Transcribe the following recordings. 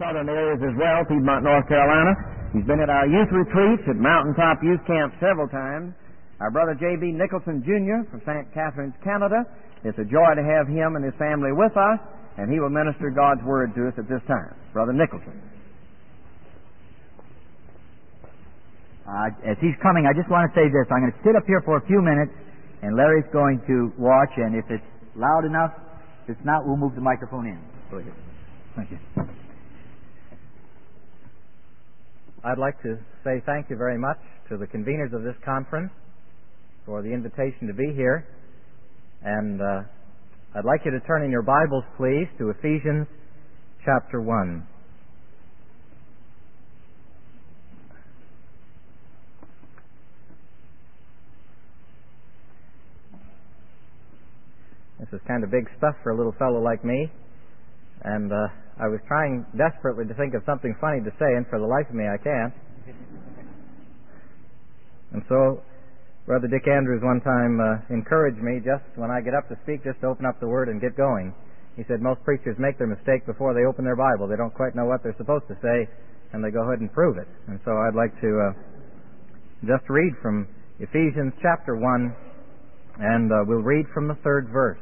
southern areas as well, Piedmont, North Carolina. He's been at our youth retreats at Mountaintop Youth Camp several times. Our brother J.B. Nicholson, Jr. from St. Catharines, Canada. It's a joy to have him and his family with us, and he will minister God's Word to us at this time. Brother Nicholson. As he's coming, I just want to say this. I'm going to sit up here for a few minutes, and Larry's going to watch, and if it's loud enough, if it's not, we'll move the microphone in. Go ahead. Thank you. I'd like to say thank you very much to the conveners of this conference for the invitation to be here. And I'd like you to turn in your Bibles, please, to Ephesians chapter 1. This is kind of big stuff for a little fellow like me. And I was trying desperately to think of something funny to say, and for the life of me I can't. And so Brother Dick Andrews one time encouraged me, just when I get up to speak, just to open up the Word and get going. He said most preachers make their mistake before they open their Bible. They don't quite know what they're supposed to say, and they go ahead and prove it. And so I'd like to just read from Ephesians chapter 1, and we'll read from the 3rd verse.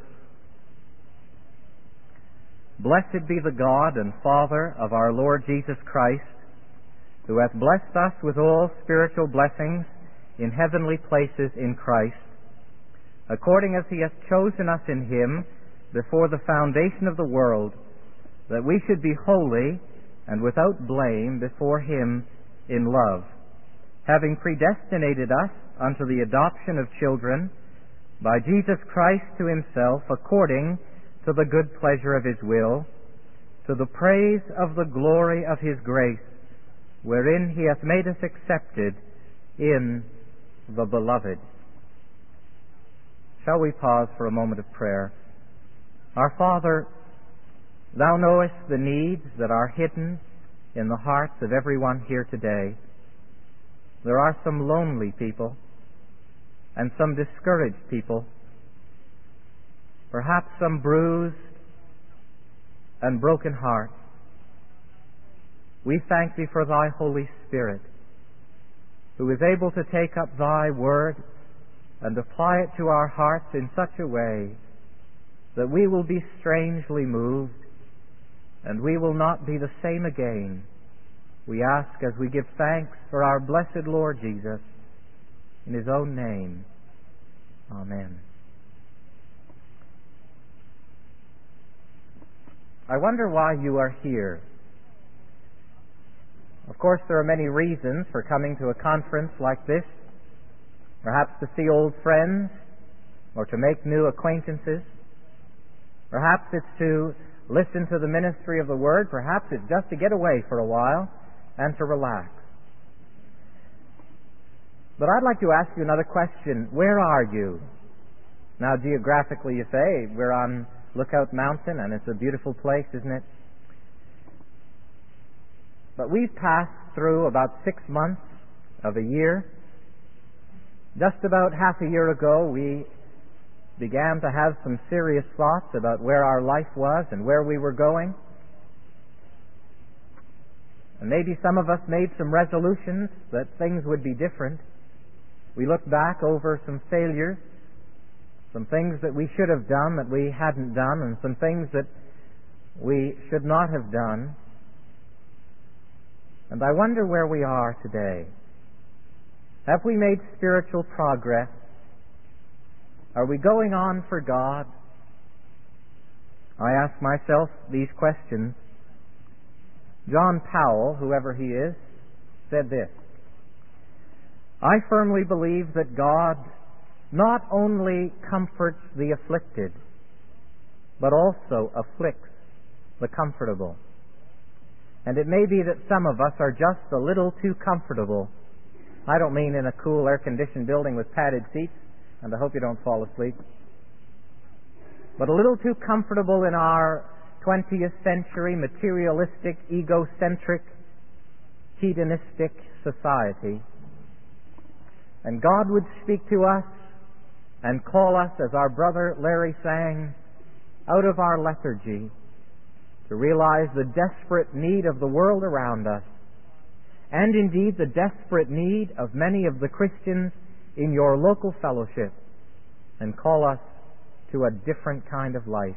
Blessed be the God and Father of our Lord Jesus Christ, who hath blessed us with all spiritual blessings in heavenly places in Christ, according as he hath chosen us in him before the foundation of the world, that we should be holy and without blame before him in love, having predestinated us unto the adoption of children by Jesus Christ to himself, according to the good pleasure of his will, to the praise of the glory of his grace, wherein he hath made us accepted in the Beloved. Shall we pause for a moment of prayer? Our Father, thou knowest the needs that are hidden in the hearts of everyone here today. There are some lonely people and some discouraged people, perhaps some bruised and broken hearts. We thank thee for thy Holy Spirit, who is able to take up thy word and apply it to our hearts in such a way that we will be strangely moved and we will not be the same again. We ask as we give thanks for our blessed Lord Jesus, in his own name. Amen. I wonder why you are here. Of course, there are many reasons for coming to a conference like this. Perhaps to see old friends, or to make new acquaintances. Perhaps it's to listen to the ministry of the Word. Perhaps it's just to get away for a while and to relax. But I'd like to ask you another question. Where are you? Now, geographically, you say, we're on Lookout Mountain, and it's a beautiful place, isn't it? But we've passed through about 6 months of a year. Just about half a year ago, we began to have some serious thoughts about where our life was and where we were going. And maybe some of us made some resolutions that things would be different. We looked back over some failures, some things that we should have done that we hadn't done, and some things that we should not have done. And I wonder where we are today. Have we made spiritual progress? Are we going on for God? I ask myself these questions. John Powell, whoever he is, said this: I firmly believe that God not only comforts the afflicted, but also afflicts the comfortable. And it may be that some of us are just a little too comfortable. I don't mean in a cool air-conditioned building with padded seats, and I hope you don't fall asleep, but a little too comfortable in our 20th century materialistic, egocentric, hedonistic society. And God would speak to us and call us, as our brother Larry sang, out of our lethargy to realize the desperate need of the world around us, and indeed the desperate need of many of the Christians in your local fellowship, and call us to a different kind of life.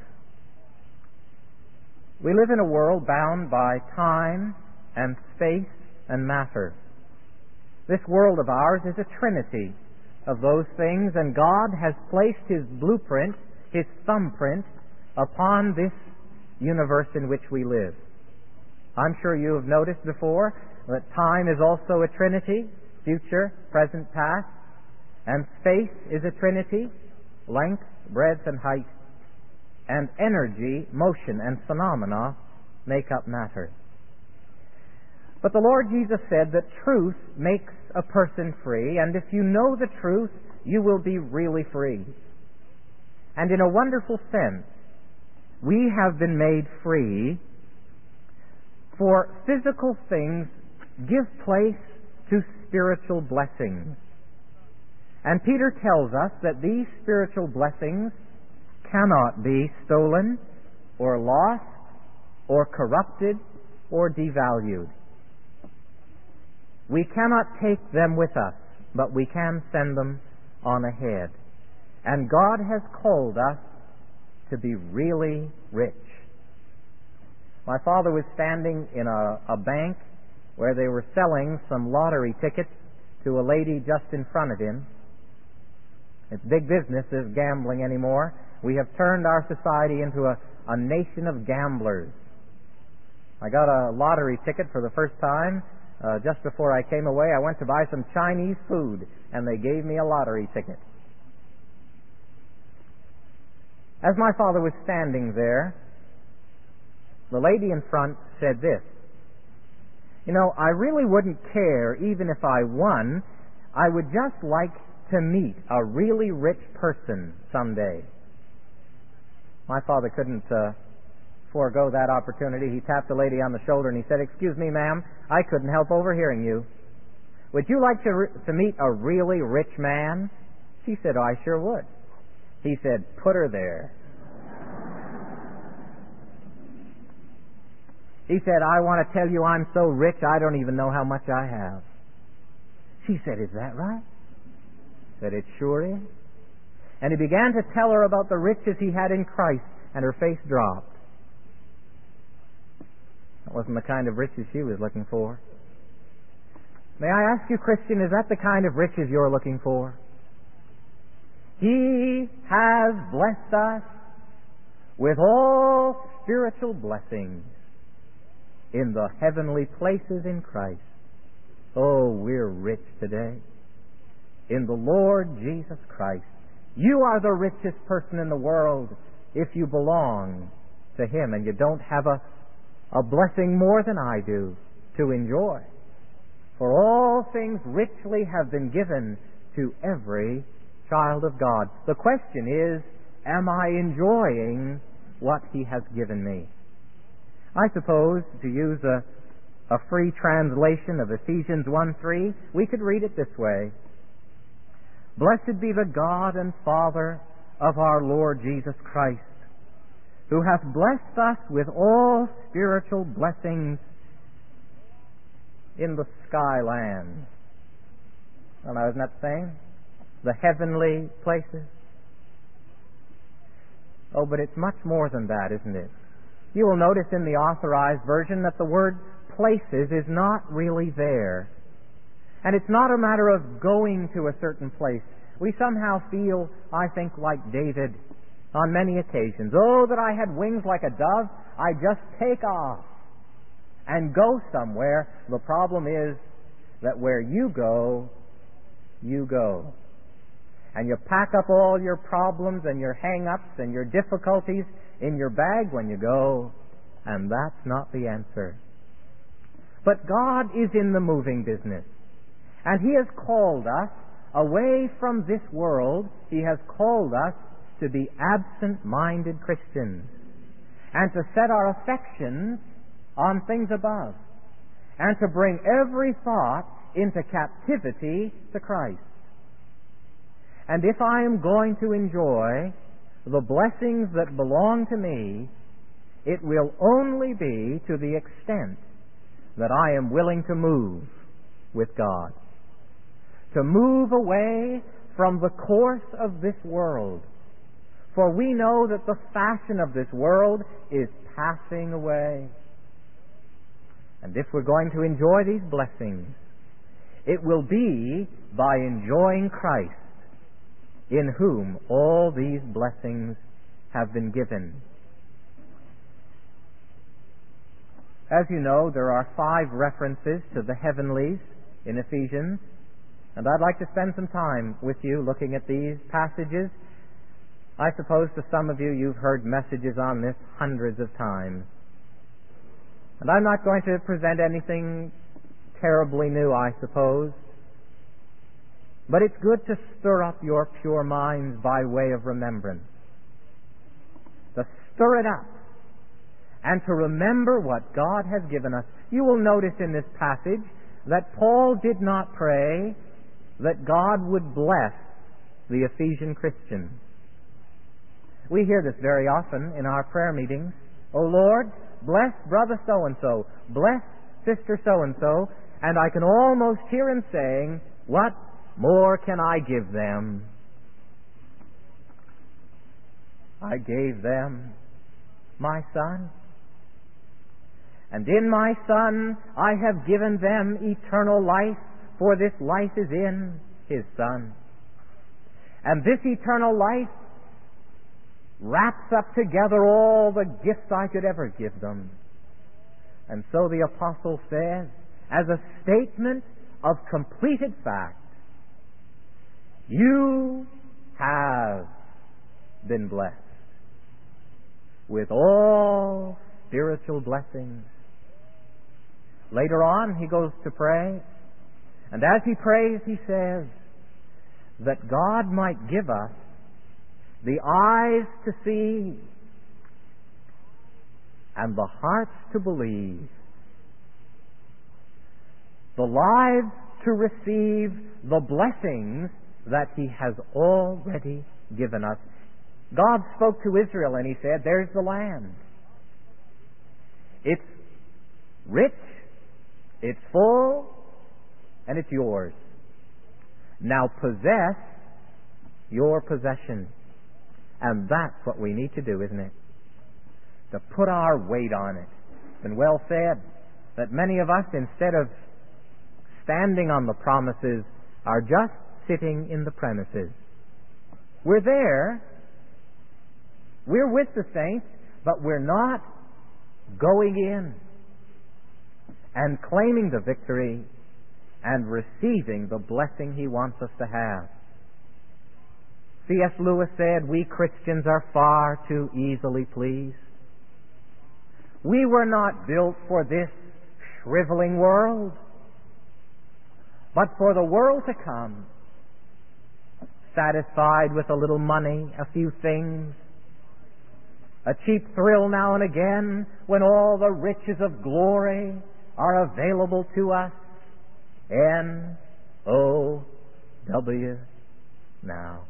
We live in a world bound by time and space and matter. This world of ours is a trinity of those things, and God has placed His blueprint, His thumbprint, upon this universe in which we live. I'm sure you have noticed before that time is also a trinity, future, present, past, and space is a trinity, length, breadth, and height, and energy, motion, and phenomena make up matter. But the Lord Jesus said that truth makes a person free, and if you know the truth, you will be really free. And in a wonderful sense, we have been made free, for physical things give place to spiritual blessings. And Peter tells us that these spiritual blessings cannot be stolen or lost or corrupted or devalued. We cannot take them with us, but we can send them on ahead. And God has called us to be really rich. My father was standing in a bank where they were selling some lottery tickets to a lady just in front of him. It's big business, this gambling anymore. We have turned our society into a nation of gamblers. I got a lottery ticket for the first time. Just before I came away, I went to buy some Chinese food, and they gave me a lottery ticket. As my father was standing there, the lady in front said this: "You know, I really wouldn't care even if I won. I would just like to meet a really rich person someday." My father couldn't forego that opportunity. He tapped the lady on the shoulder and he said, "Excuse me, ma'am, I couldn't help overhearing you. Would you like to meet a really rich man?" She said, "Oh, I sure would." He said, "Put her there." He said, "I want to tell you I'm so rich I don't even know how much I have." She said, "Is that right?" He said, "It sure is." And he began to tell her about the riches he had in Christ, and her face dropped. That wasn't the kind of riches she was looking for. May I ask you, Christian, is that the kind of riches you're looking for? He has blessed us with all spiritual blessings in the heavenly places in Christ. Oh, we're rich today in the Lord Jesus Christ. You are the richest person in the world if you belong to Him, and you don't have a blessing more than I do to enjoy. For all things richly have been given to every child of God. The question is, am I enjoying what He has given me? I suppose, to use a free translation of Ephesians 1:3, we could read it this way: "Blessed be the God and Father of our Lord Jesus Christ, who hath blessed us with all spiritual blessings in the skyland." Well, now, isn't that the same? The heavenly places. Oh, but it's much more than that, isn't it? You will notice in the Authorized Version that the word places is not really there. And it's not a matter of going to a certain place. We somehow feel, I think, like David on many occasions. "Oh, that I had wings like a dove, I'd just take off and go somewhere." The problem is that where you go, you go. And you pack up all your problems and your hang-ups and your difficulties in your bag when you go, and that's not the answer. But God is in the moving business, and He has called us away from this world. He has called us to be absent-minded Christians, and to set our affections on things above, and to bring every thought into captivity to Christ. And if I am going to enjoy the blessings that belong to me, it will only be to the extent that I am willing to move with God, to move away from the course of this world. For we know that the fashion of this world is passing away. And if we're going to enjoy these blessings, it will be by enjoying Christ, in whom all these blessings have been given. As you know, there are 5 references to the heavenlies in Ephesians, and I'd like to spend some time with you looking at these passages. I suppose to some of you, you've heard messages on this hundreds of times. And I'm not going to present anything terribly new, I suppose. But it's good to stir up your pure minds by way of remembrance. To stir it up and to remember what God has given us. You will notice in this passage that Paul did not pray that God would bless the Ephesian Christians. We hear this very often in our prayer meetings. "O Lord, bless brother so-and-so, bless sister so-and-so," and I can almost hear him saying, "What more can I give them? I gave them my Son. And in my Son I have given them eternal life, for this life is in His Son. And this eternal life wraps up together all the gifts I could ever give them." And so the Apostle says, as a statement of completed fact, you have been blessed with all spiritual blessings. Later on, he goes to pray, and as he prays, he says that God might give us the eyes to see and the hearts to believe, the lives to receive the blessings that He has already given us. God spoke to Israel and He said, "There's the land. It's rich, it's full, and it's yours. Now possess your possession." And that's what we need to do, isn't it? To put our weight on it. It's been well said that many of us, instead of standing on the promises, are just sitting in the premises. We're there, we're with the saints, but we're not going in and claiming the victory and receiving the blessing He wants us to have. C.S. Lewis said, "We Christians are far too easily pleased. We were not built for this shriveling world, but for the world to come, satisfied with a little money, a few things, a cheap thrill now and again when all the riches of glory are available to us. N-O-W now."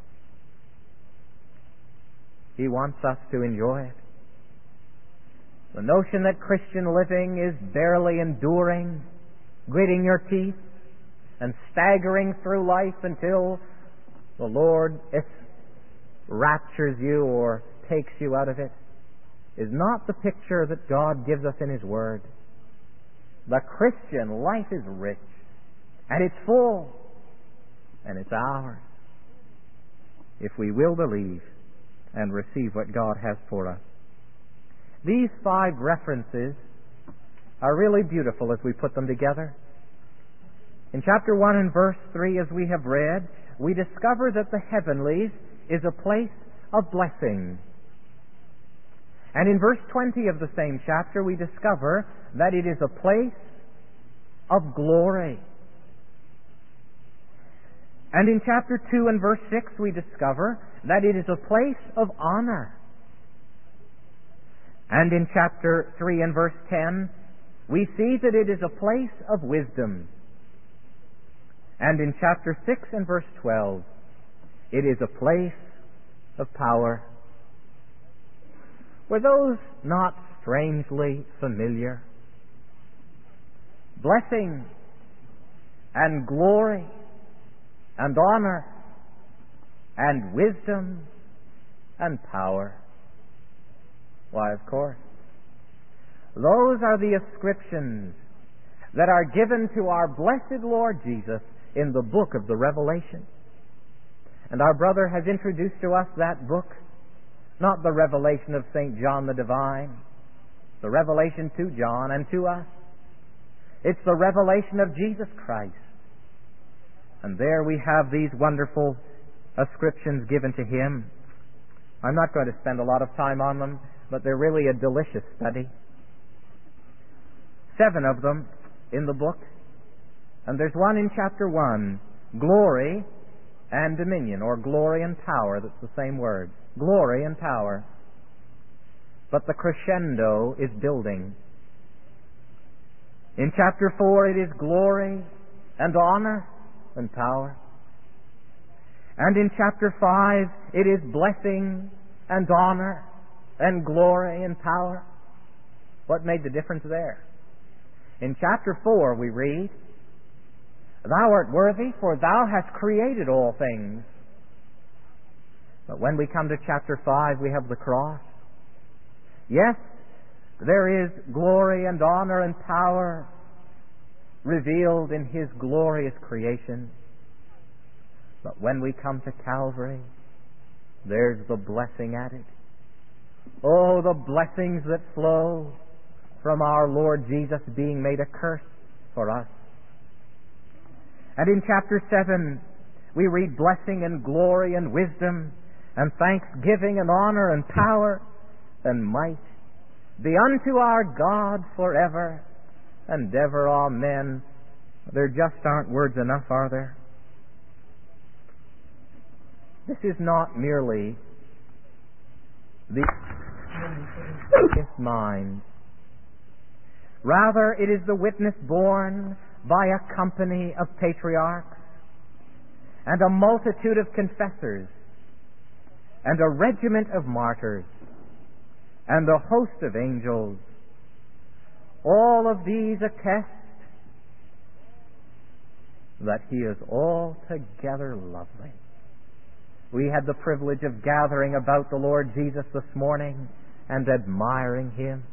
He wants us to enjoy it. The notion that Christian living is barely enduring, gritting your teeth, and staggering through life until the Lord raptures you or takes you out of it, is not the picture that God gives us in His Word. The Christian life is rich, and it's full, and it's ours, if we will believe and receive what God has for us. These 5 references are really beautiful as we put them together. In chapter 1 and verse 3, as we have read, we discover that the heavenlies is a place of blessing. And in verse 20 of the same chapter, we discover that it is a place of glory. And in chapter 2 and verse 6, we discover that it is a place of honor. And in chapter 3 and verse 10, we see that it is a place of wisdom. And in chapter 6 and verse 12, it is a place of power. Were those not strangely familiar. Blessing and glory and honor and wisdom and power. Why, of course. Those are the ascriptions that are given to our blessed Lord Jesus in the book of the Revelation. And our brother has introduced to us that book, not the revelation of St. John the Divine, the revelation to John and to us. It's the revelation of Jesus Christ. And there we have these wonderful ascriptions given to Him. I'm not going to spend a lot of time on them, but they're really a delicious study. 7 of them in the book, and there's one in chapter 1, glory and dominion, or glory and power. That's the same word, glory and power. But the crescendo is building. In chapter 4 it is glory and honor and power. And in chapter 5 it is blessing and honor and glory and power. What made the difference there? In chapter 4 we read, Thou art worthy, for Thou hast created all things. But when we come to chapter 5, we have the cross. Yes, there is glory and honor and power revealed in His glorious creation. But when we come to Calvary, there's the blessing added. Oh, the blessings that flow from our Lord Jesus being made a curse for us. And in chapter 7, we read blessing and glory and wisdom and thanksgiving and honor and power and might be unto our God forever and ever. Amen. There just aren't words enough, are there? This is not merely the mind. Rather, it is the witness borne by a company of patriarchs and a multitude of confessors and a regiment of martyrs and a host of angels. All of these attest that He is altogether lovely. We had the privilege of gathering about the Lord Jesus this morning and admiring Him.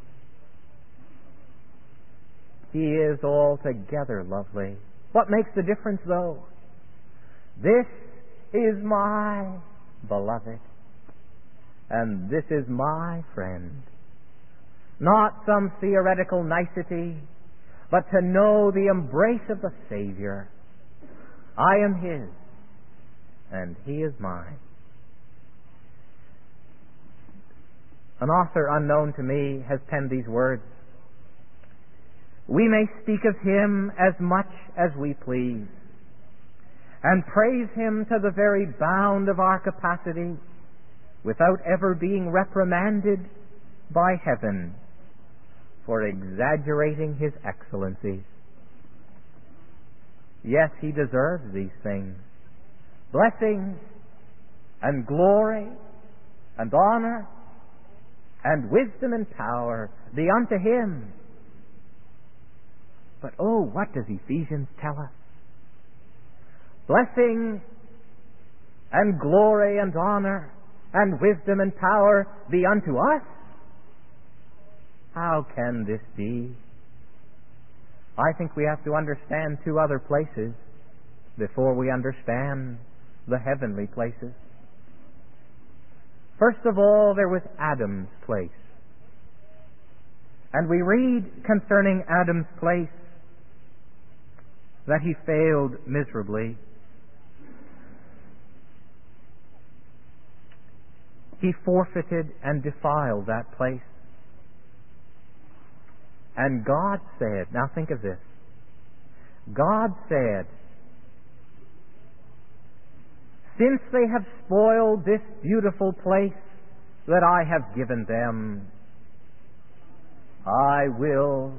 He is altogether lovely. What makes the difference, though? This is my beloved, and this is my friend. Not some theoretical nicety, but to know the embrace of the Savior. I am His, and He is mine. An author unknown to me has penned these words. We may speak of Him as much as we please, and praise Him to the very bound of our capacity, without ever being reprimanded by heaven for exaggerating His excellencies. Yes, He deserves these things. Blessing and glory and honor and wisdom and power be unto Him. But oh, what does Ephesians tell us? Blessing and glory and honor and wisdom and power be unto us? How can this be? I think we have to understand 2 other places before we understand the heavenly places. First of all, there was Adam's place. And we read concerning Adam's place that he failed miserably. He forfeited and defiled that place. And God said, now think of this, God said, since they have spoiled this beautiful place that I have given them, I will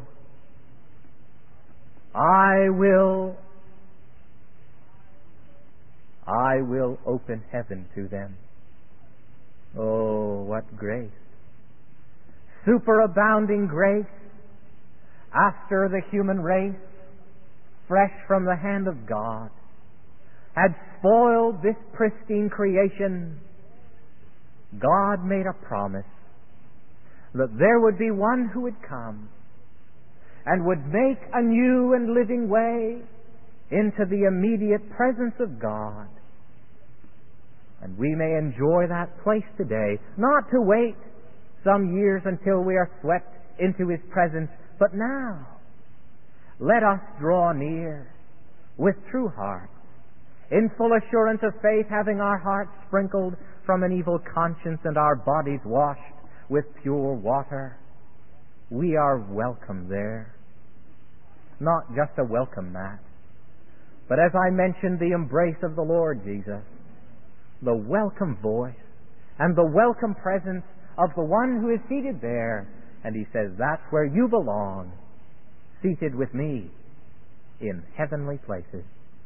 open heaven to them. Oh, what grace. superabounding grace, after the human race, fresh from the hand of God, had spoiled this pristine creation, God made a promise that there would be one who would come and would make a new and living way into the immediate presence of God. And we may enjoy that place today, not to wait some years until we are swept into His presence, but now. Let us draw near with true hearts, in full assurance of faith, having our hearts sprinkled from an evil conscience and our bodies washed with pure water. We are welcome there. Not just a welcome mat, but as I mentioned, the embrace of the Lord Jesus, the welcome voice and the welcome presence of the one who is seated there. And He says, that's where you belong, seated with me in heavenly places.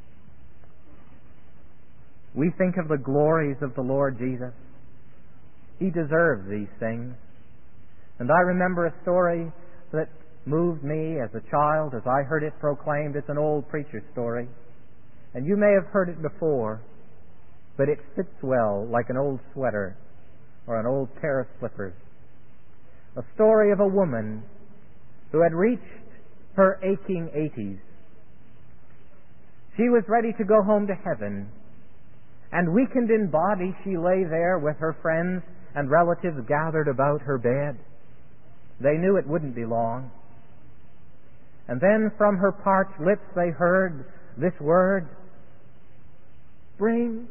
We think of the glories of the Lord Jesus. He deserves these things. And I remember a story that moved me as a child as I heard it proclaimed. It's an old preacher's story. And you may have heard it before, but it fits well like an old sweater or an old pair of slippers. A story of a woman who had reached her aching 80s. She was ready to go home to heaven, and weakened in body she lay there with her friends and relatives gathered about her bed. They knew it wouldn't be long. And then from her parched lips they heard this word, "Bring."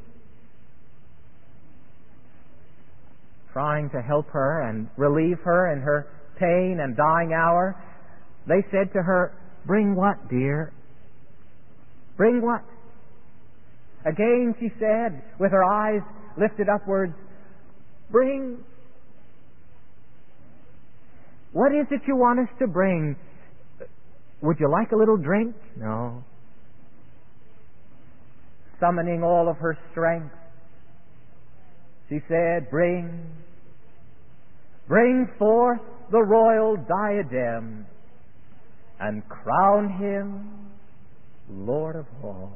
Trying to help her and relieve her in her pain and dying hour, they said to her, "Bring what, dear? Bring what?" Again she said, with her eyes lifted upwards, "Bring. What is it you want us to bring? Would you like a little drink?" No. Summoning all of her strength, she said, "Bring forth the royal diadem and crown Him Lord of all."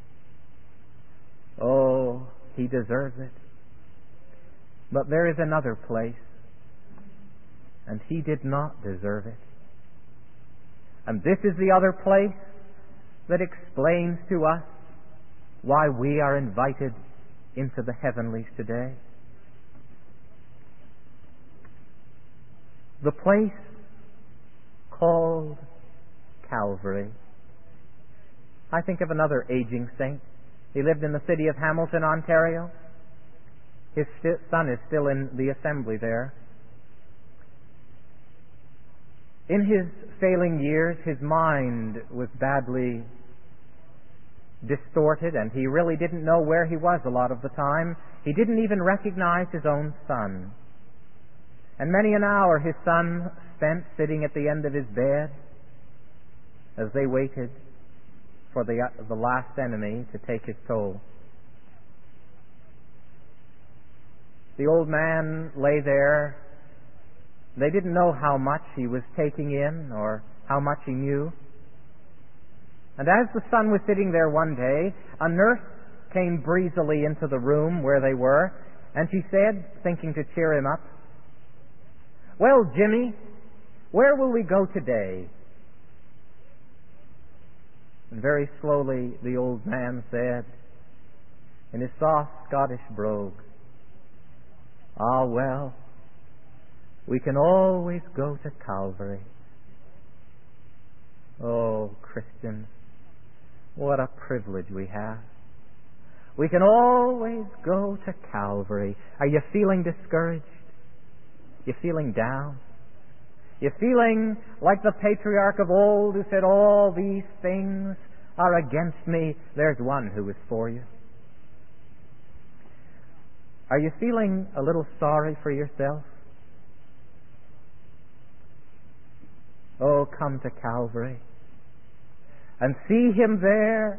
Oh, He deserves it. But there is another place, and He did not deserve it. And this is the other place that explains to us why we are invited into the heavenlies today. The place called Calvary. I think of another aging saint. He lived in the city of Hamilton, Ontario. His son is still in the assembly there. In his failing years, his mind was badly distorted, and he really didn't know where he was a lot of the time. He didn't even recognize his own son. And many an hour his son spent sitting at the end of his bed as they waited for the last enemy to take his toll. The old man lay there. They didn't know how much he was taking in or how much he knew. And as the son was sitting there one day, a nurse came breezily into the room where they were, and she said, thinking to cheer him up, "Well, Jimmy, where will we go today?" And very slowly the old man said, in his soft Scottish brogue, "Ah, well, we can always go to Calvary." Oh, Christians, what a privilege we have. We can always go to Calvary. Are you feeling discouraged? You feeling down? You feeling like the patriarch of old who said, "All these things are against me"? There's one who is for you. Are you feeling a little sorry for yourself? Oh, come to Calvary and see Him there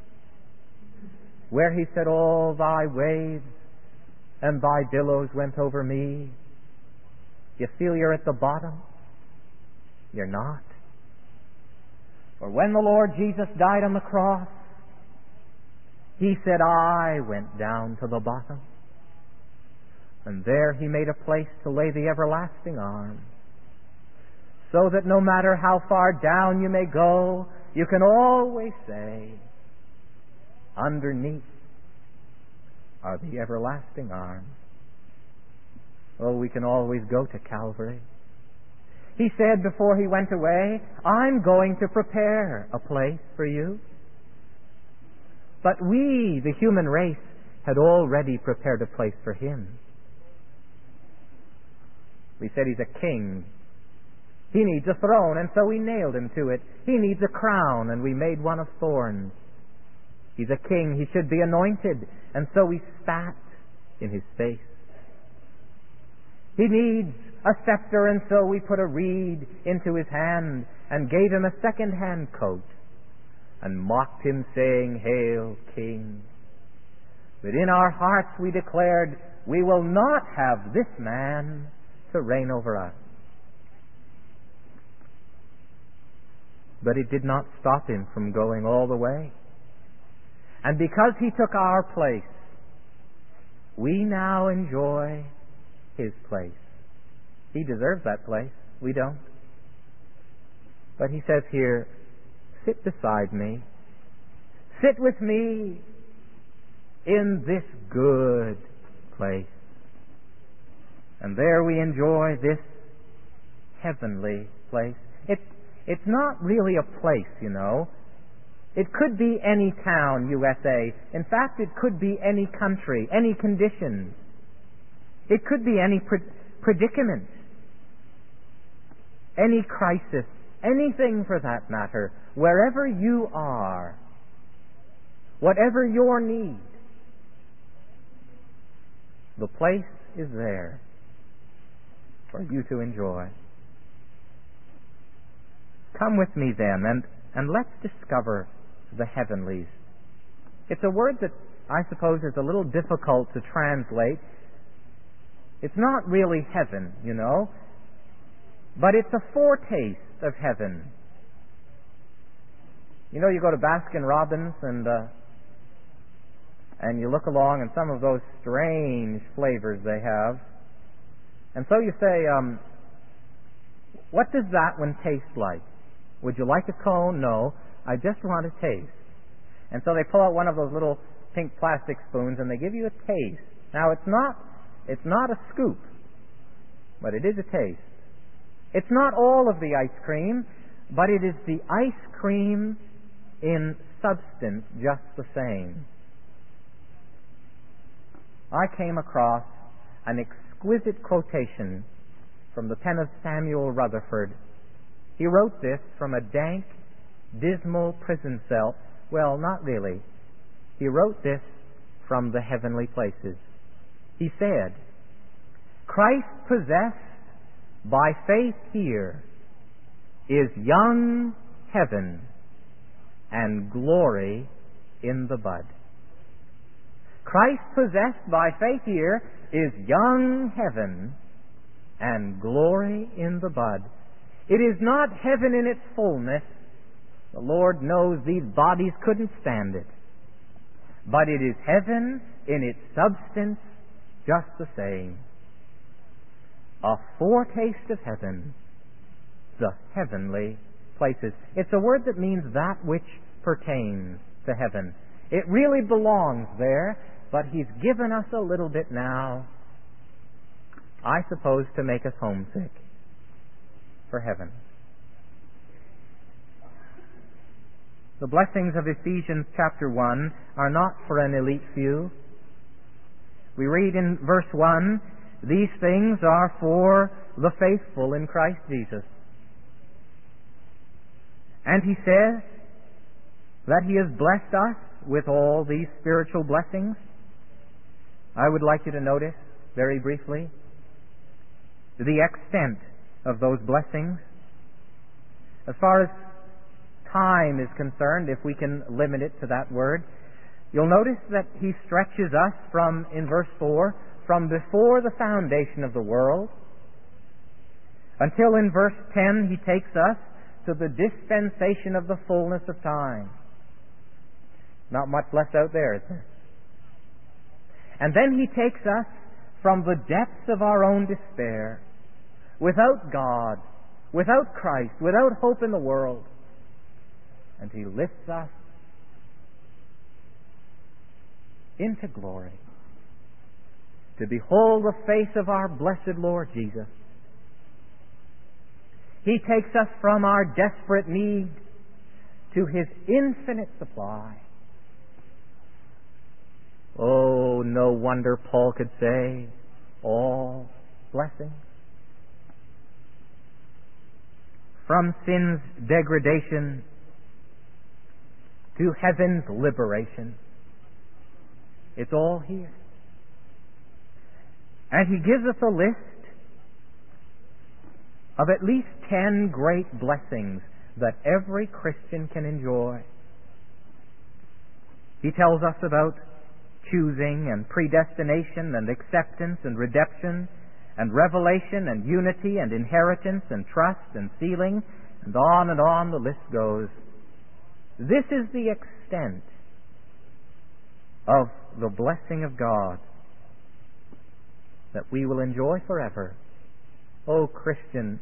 where He said, "All thy waves and thy billows went over me." You feel you're at the bottom? You're not. For when the Lord Jesus died on the cross, He said, I went down to the bottom. And there He made a place to lay the everlasting arm, so that no matter how far down you may go, you can always say, underneath are the everlasting arms. Oh, we can always go to Calvary. He said before He went away, I'm going to prepare a place for you. But we, the human race, had already prepared a place for Him. We said He's a king. He needs a throne, and so we nailed Him to it. He needs a crown, and we made one of thorns. He's a king. He should be anointed, and so we spat in His face. He needs a scepter, and so we put a reed into His hand and gave Him a second-hand coat and mocked Him, saying, Hail, King. But in our hearts we declared, we will not have this man to reign over us. But it did not stop Him from going all the way. And because He took our place, we now enjoy His place. He deserves that place. We don't. But He says here, sit beside me. Sit with me in this good place. And there we enjoy this heavenly place. It's not really a place, you know. It could be any town, USA. In fact, it could be any country, any condition. It could be any predicament, any crisis, anything for that matter. Wherever you are, whatever your need, the place is there for you to enjoy. Come with me then, and let's discover the heavenlies. It's a word that I suppose is a little difficult to translate. It's not really heaven, you know, but it's a foretaste of heaven. You know, you go to Baskin-Robbins and you look along and some of those strange flavors they have, and so you say, what does that one taste like? Would you like a cone? No, I just want a taste. And so they pull out one of those little pink plastic spoons and they give you a taste. Now it's not a scoop, but it is a taste. It's not all of the ice cream, but it is the ice cream in substance just the same. I came across an exquisite quotation from the pen of Samuel Rutherford. He wrote this from a dank, dismal prison cell. Well, not really. He wrote this from the heavenly places. He said, Christ possessed by faith here is young heaven and glory in the bud. Christ possessed by faith here is young heaven and glory in the bud. It is not heaven in its fullness. The Lord knows these bodies couldn't stand it. But it is heaven in its substance just the same. A foretaste of heaven, the heavenly places. It's a word that means that which pertains to heaven. It really belongs there, but He's given us a little bit now, I suppose, to make us homesick for heaven. The blessings of Ephesians chapter 1 are not for an elite few. We read in verse 1, these things are for the faithful in Christ Jesus. And he says that He has blessed us with all these spiritual blessings. I would like you to notice, very briefly, the extent of those blessings. As far as time is concerned, if we can limit it to that word, you'll notice that He stretches us from, in verse 4, from before the foundation of the world until in verse 10 he takes us to the dispensation of the fullness of time. Not much left out there, is there? And then he takes us from the depths of our own despair, without God, without Christ, without hope in the world, and he lifts us into glory, to behold the face of our blessed Lord Jesus. He takes us from our desperate need to His infinite supply. Oh, no wonder Paul could say, all blessings. From sin's degradation to heaven's liberation. It's all here. And he gives us a list of at least 10 great blessings that every Christian can enjoy. He tells us about choosing and predestination and acceptance and redemption and revelation and unity and inheritance and trust and sealing, and on the list goes. This is the extent of the blessing of God that we will enjoy forever. Oh, Christian,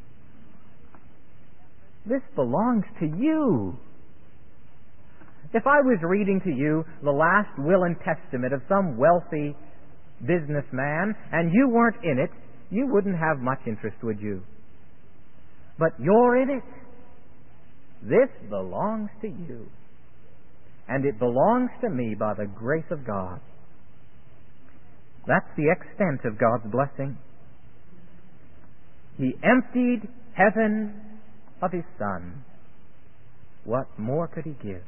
this belongs to you. If I was reading to you the last will and testament of some wealthy businessman and you weren't in it, you wouldn't have much interest, would you? But you're in it. This belongs to you. And it belongs to me by the grace of God. That's the extent of God's blessing. He emptied heaven of His Son. What more could He give?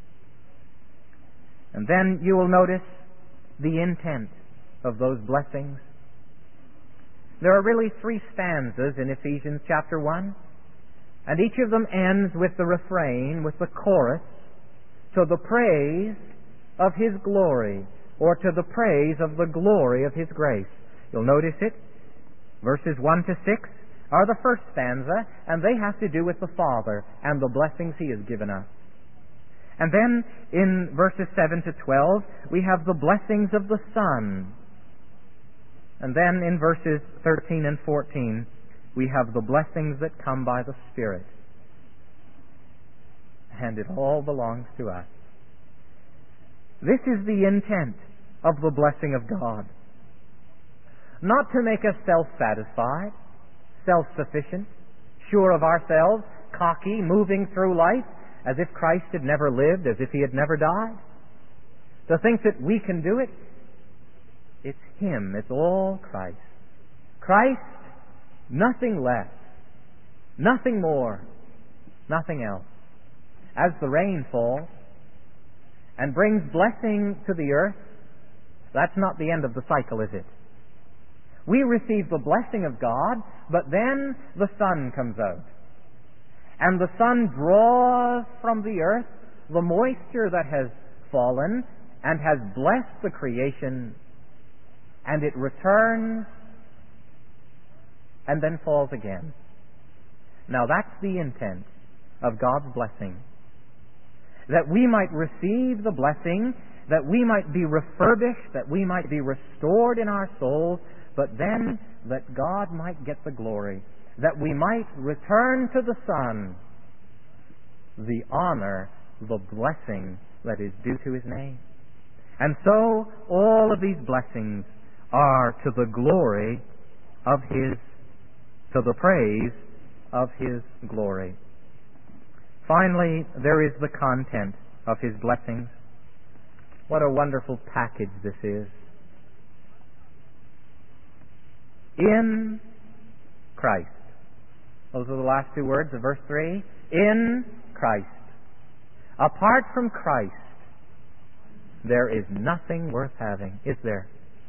And then you will notice the intent of those blessings. There are really 3 stanzas in Ephesians chapter 1, and each of them ends with the refrain, with the chorus, to the praise of His glory, or to the praise of the glory of His grace. You'll notice it. Verses 1 to 6 are the first stanza, and they have to do with the Father and the blessings He has given us. And then in verses 7 to 12, we have the blessings of the Son. And then in verses 13 and 14, we have the blessings that come by the Spirit. And it all belongs to us. This is the intent of the blessing of God. Not to make us self-satisfied, self-sufficient, sure of ourselves, cocky, moving through life as if Christ had never lived, as if He had never died. To think that we can do it. It's Him. It's all Christ. Christ, nothing less, nothing more, nothing else. As the rain falls and brings blessing to the earth, that's not the end of the cycle, is it? We receive the blessing of God, but then the sun comes out. And the sun draws from the earth the moisture that has fallen and has blessed the creation, and it returns and then falls again. Now that's the intent of God's blessing. That we might receive the blessing, that we might be refurbished, that we might be restored in our souls, but then that God might get the glory, that we might return to the Son the honor, the blessing that is due to His name. And so all of these blessings are to the glory of His, to the praise of His glory. Finally, there is the content of His blessings. What a wonderful package this is. In Christ. Those are the last 2 words of verse 3. In Christ. Apart from Christ, there is nothing worth having, is there?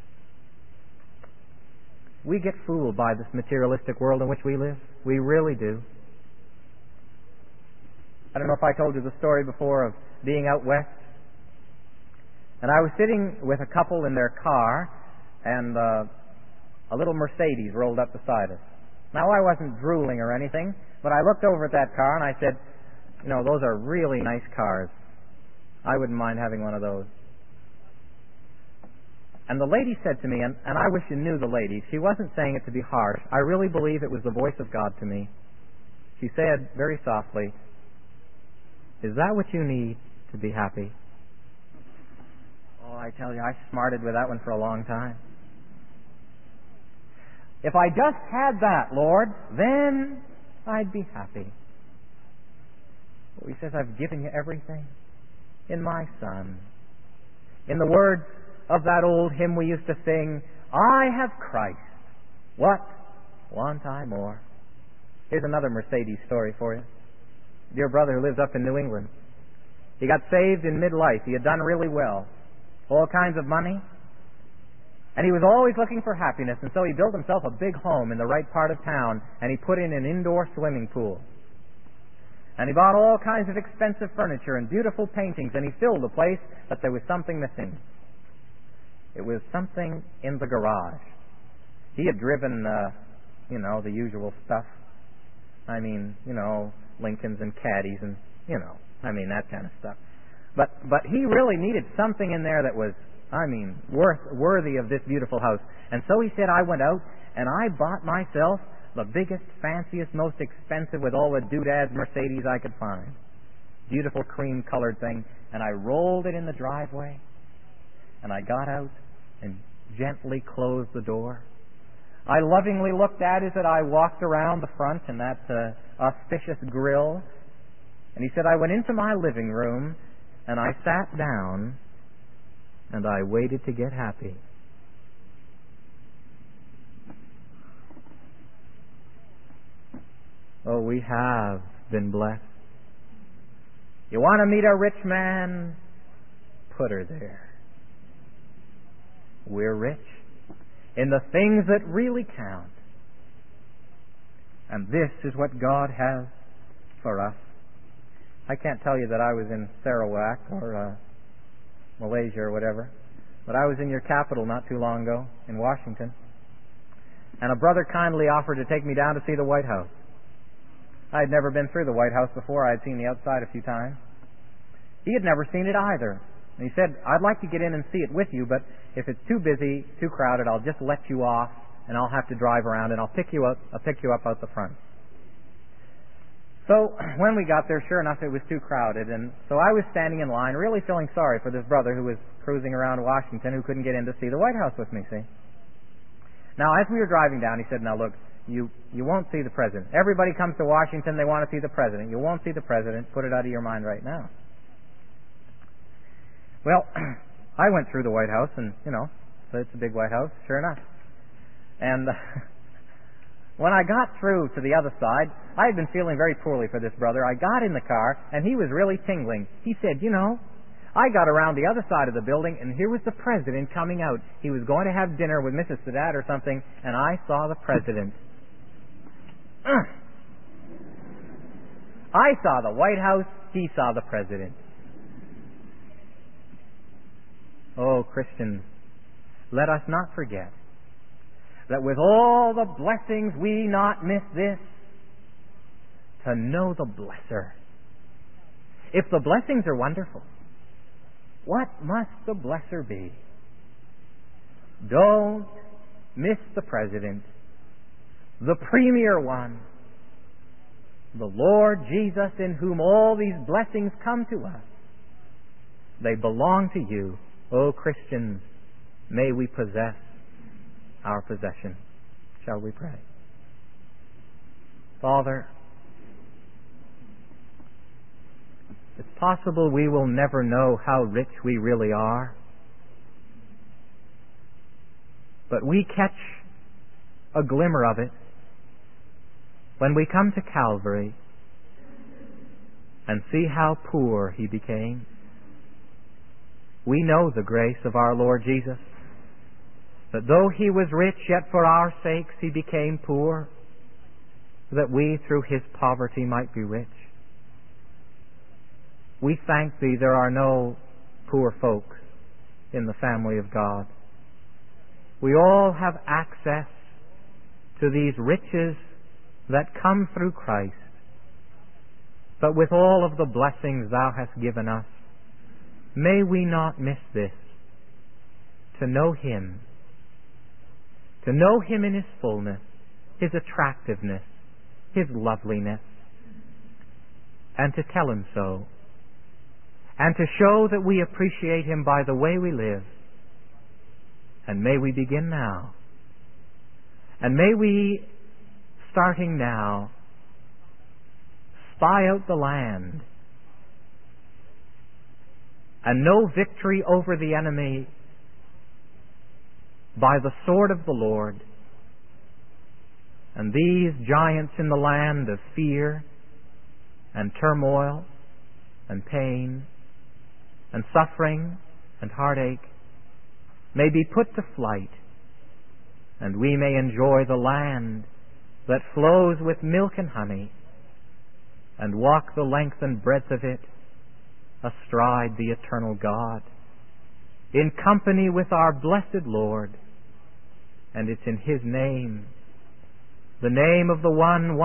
We get fooled by this materialistic world in which we live. We really do. I don't know if I told you the story before of being out west. And I was sitting with a couple in their car, and a little Mercedes rolled up beside us. Now, I wasn't drooling or anything, but I looked over at that car and I said, you know, those are really nice cars. I wouldn't mind having one of those. And the lady said to me, and I wish you knew the lady, she wasn't saying it to be harsh. I really believe it was the voice of God to me. She said very softly, "Is that what you need to be happy?" Oh, I tell you, I smarted with that one for a long time. If I just had that, Lord, then I'd be happy. Oh, he says, I've given you everything in my Son. In the words of that old hymn we used to sing, I have Christ. What want I more? Here's another Mercedes story for you. Dear brother who lives up in New England. He got saved in midlife. He had done really well. All kinds of money. And he was always looking for happiness, and so he built himself a big home in the right part of town, and he put in an indoor swimming pool. And he bought all kinds of expensive furniture and beautiful paintings, and he filled the place, but there was something missing. It was something in the garage. He had driven, the usual stuff. I mean, Lincolns and Caddies and, that kind of stuff. But he really needed something in there that was, worthy of this beautiful house. And so he said, I went out and I bought myself the biggest, fanciest, most expensive with all the doodads Mercedes I could find. Beautiful cream-colored thing. And I rolled it in the driveway. And I got out and gently closed the door. I lovingly looked at it as I walked around the front in that auspicious grill. And he said, I went into my living room and I sat down and I waited to get happy. Oh, we have been blessed. You want to meet a rich man? Put her there. We're rich in the things that really count. And this is what God has for us. I can't tell you that I was in Sarawak or Malaysia or whatever, but I was in your capital not too long ago, in Washington, and a brother kindly offered to take me down to see the White House. I had never been through the White House before. I had seen the outside a few times. He had never seen it either. And he said, I'd like to get in and see it with you, but if it's too busy, too crowded, I'll just let you off, and I'll have to drive around, and I'll pick you up out the front. So when we got there, sure enough, it was too crowded, and so I was standing in line, really feeling sorry for this brother who was cruising around Washington who couldn't get in to see the White House with me, see? Now, as we were driving down, he said, now look, you won't see the President. Everybody comes to Washington, they want to see the President. You won't see the President. Put it out of your mind right now. Well, I went through the White House, and, so it's a big White House, sure enough. And when I got through to the other side, I had been feeling very poorly for this brother. I got in the car, and he was really tingling. He said, I got around the other side of the building, and here was the President coming out. He was going to have dinner with Mrs. Sadat or something, and I saw the President. I saw the White House, he saw the President. Oh, Christians, let us not forget that with all the blessings we not miss this, to know the blesser. If the blessings are wonderful, what must the blesser be? Don't miss the President, the premier one, the Lord Jesus, in whom all these blessings come to us. They belong to you. Oh, Christians, may we possess our possession. Shall we pray? Father, it's possible we will never know how rich we really are, but we catch a glimmer of it when we come to Calvary and see how poor He became. We know the grace of our Lord Jesus, that though He was rich, yet for our sakes He became poor, that we through His poverty might be rich. We thank Thee there are no poor folks in the family of God. We all have access to these riches that come through Christ, but with all of the blessings Thou hast given us, may we not miss this, to know Him in His fullness, His attractiveness, His loveliness, and to tell Him so, and to show that we appreciate Him by the way we live. And may we begin now. And may we, starting now, spy out the land and know victory over the enemy by the sword of the Lord. And these giants in the land of fear and turmoil and pain and suffering and heartache may be put to flight, and we may enjoy the land that flows with milk and honey, and walk the length and breadth of it astride the eternal God, in company with our blessed Lord. And it's in His name, the name of the one